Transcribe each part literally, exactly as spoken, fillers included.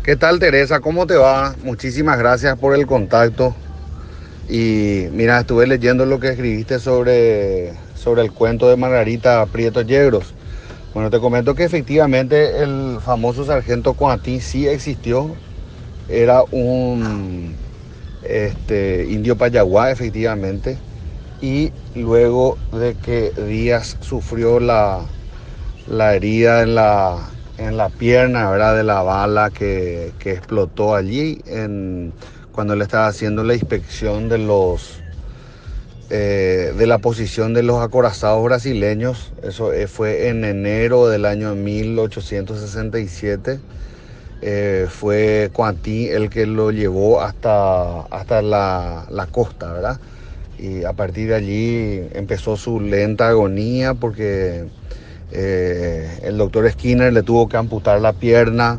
¿Qué tal, Teresa? ¿Cómo te va? Muchísimas gracias por el contacto. Y mira, estuve leyendo lo que escribiste sobre, sobre el cuento de Margarita Prieto Yegros. Bueno, te comento que efectivamente el famoso sargento Coatí sí existió. Era un este, indio payaguá, efectivamente. Y luego de que Díaz sufrió la, la herida en la, en la pierna, ¿verdad? De la bala que, que explotó allí en, cuando él estaba haciendo la inspección de los eh, de la posición de los acorazados brasileños. Eso eh, fue en enero del año mil ochocientos sesenta y siete. Eh, fue Coatí el que lo llevó hasta, hasta la, la costa, ¿verdad? Y a partir de allí empezó su lenta agonía porque eh, el doctor Skinner le tuvo que amputar la pierna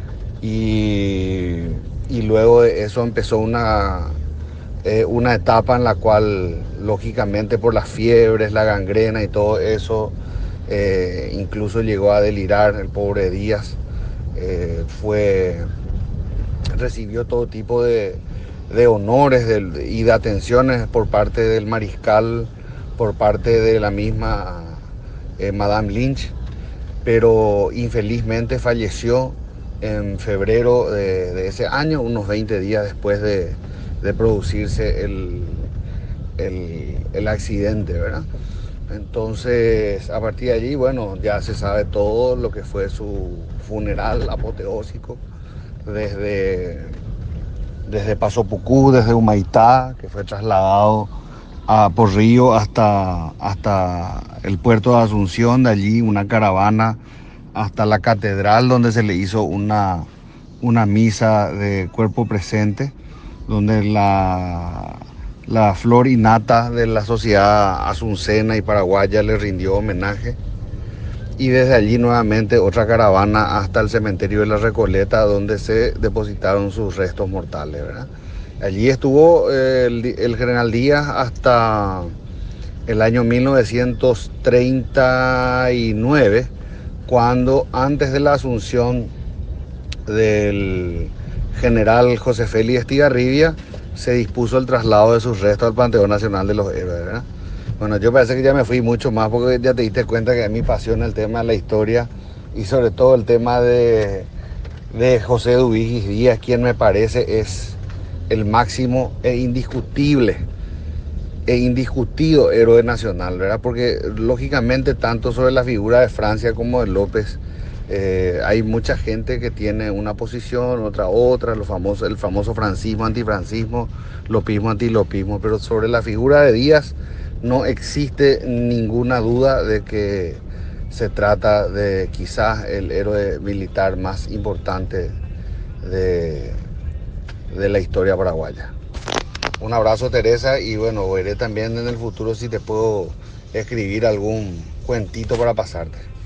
y, y luego de eso empezó una, eh, una etapa en la cual, lógicamente por las fiebres, la gangrena y todo eso, eh, incluso llegó a delirar el pobre Díaz. Eh, fue, recibió todo tipo de, de honores de, y de atenciones por parte del mariscal, por parte de la misma eh, Madame Lynch, pero infelizmente falleció en febrero de, de ese año, unos veinte días después de, de producirse el, el, el accidente, ¿verdad? Entonces, a partir de allí, bueno, ya se sabe todo lo que fue su funeral apoteósico, desde, desde Paso Pucú, desde Humaitá, que fue trasladado a, por río hasta, hasta el puerto de Asunción, de allí una caravana hasta la catedral donde se le hizo una, una misa de cuerpo presente, donde la, la flor innata de la sociedad asuncena y paraguaya le rindió homenaje. Y desde allí nuevamente otra caravana hasta el cementerio de la Recoleta, donde se depositaron sus restos mortales, ¿verdad? Allí estuvo eh, el, el general Díaz hasta el año mil novecientos treinta y nueve, cuando antes de la asunción del general José Félix Estigarribia se dispuso el traslado de sus restos al Panteón Nacional de los Héroes, ¿verdad? Bueno, yo parece que ya me fui mucho más porque ya te diste cuenta que es mi pasión el tema de la historia y sobre todo el tema de, de José Dubigis Díaz, quien me parece es el máximo e indiscutible e indiscutido héroe nacional, ¿verdad? Porque lógicamente tanto sobre la figura de Francia como de López eh, hay mucha gente que tiene una posición, otra otra, lo famoso, el famoso francismo, antifrancismo, lopismo, antilopismo, pero sobre la figura de Díaz no existe ninguna duda de que se trata de quizás el héroe militar más importante de, de la historia paraguaya. Un abrazo, Teresa, y bueno, veré también en el futuro si te puedo escribir algún cuentito para pasarte.